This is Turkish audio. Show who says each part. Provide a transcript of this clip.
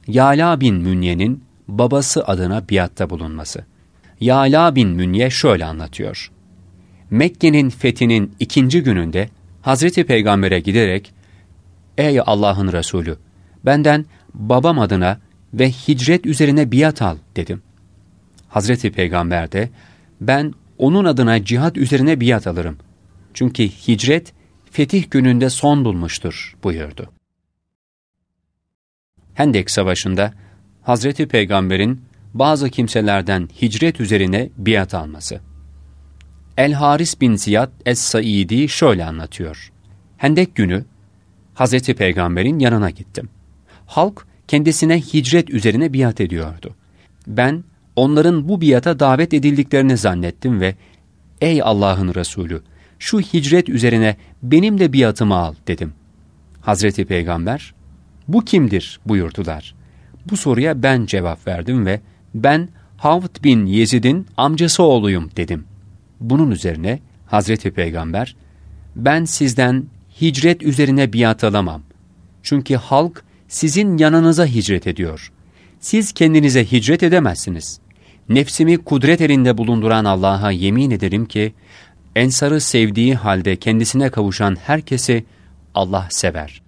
Speaker 1: Yâlâ bin Münye'nin babası adına biatta bulunması. Yâlâ bin Münye şöyle anlatıyor. Mekke'nin fethinin 2. gününde Hazreti Peygamber'e giderek, "Ey Allah'ın Resulü, benden babam adına ve hicret üzerine biat al," dedim. Hazreti Peygamber de, "Ben onun adına cihat üzerine biat alırım. Çünkü hicret fetih gününde son bulmuştur," buyurdu. Hendek Savaşı'nda Hazreti Peygamber'in bazı kimselerden hicret üzerine biat alması. El-Haris bin Ziyad Es-Saidi şöyle anlatıyor. Hendek günü Hazreti Peygamber'in yanına gittim. Halk kendisine hicret üzerine biat ediyordu. Ben onların bu biata davet edildiklerini zannettim ve "Ey Allah'ın Resulü, şu hicret üzerine benim de biatımı al," dedim. Hazreti Peygamber, "Bu kimdir?" buyurdular. Bu soruya ben cevap verdim ve "Ben Havd bin Yezid'in amcası oğluyum," dedim. Bunun üzerine Hazreti Peygamber, "Ben sizden hicret üzerine biat alamam. Çünkü halk sizin yanınıza hicret ediyor. Siz kendinize hicret edemezsiniz. Nefsimi kudret elinde bulunduran Allah'a yemin ederim ki, Ensar'ı sevdiği halde kendisine kavuşan herkesi Allah sever.